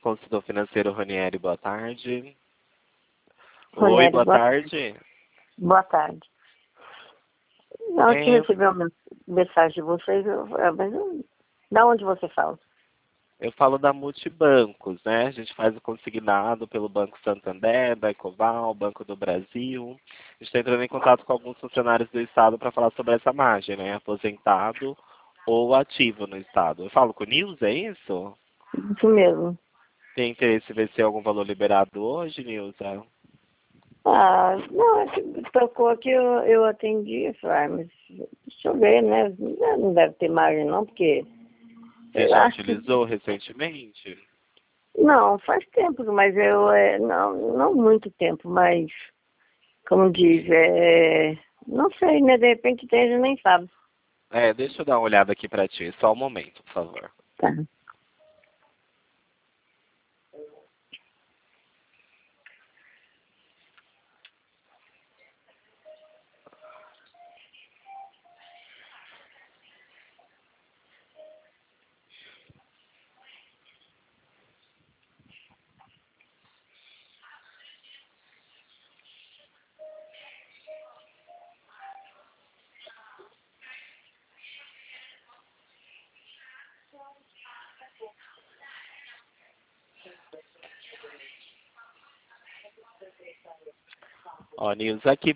consultor financeiro Ranieri, boa tarde. Oi, Ranieri, boa tarde. boa tarde. Não, eu É, recebi uma mensagem de vocês, da onde você fala? eu falo da Multibancos, né? A gente faz o consignado pelo Banco Santander, da Ecoval, Banco do Brasil. A gente está entrando em contato com alguns funcionários do Estado para falar sobre essa margem, né? Aposentado ou ativo no Estado. Eu falo com o Nils, é isso? Isso mesmo. Tem interesse em ver se algum valor liberado hoje, Nilza? Ah, não, é que tocou aqui, eu atendi, eu falei, mas deixa eu ver, né? Não deve ter margem não, porque Você eu já acho que... utilizou recentemente? Não, faz tempo, mas não muito tempo, mas, como diz, não sei, né? De repente tem, a gente nem sabe. Deixa eu dar uma olhada aqui para ti. Só um momento, por favor. Tá. Ó, Nilza, aqui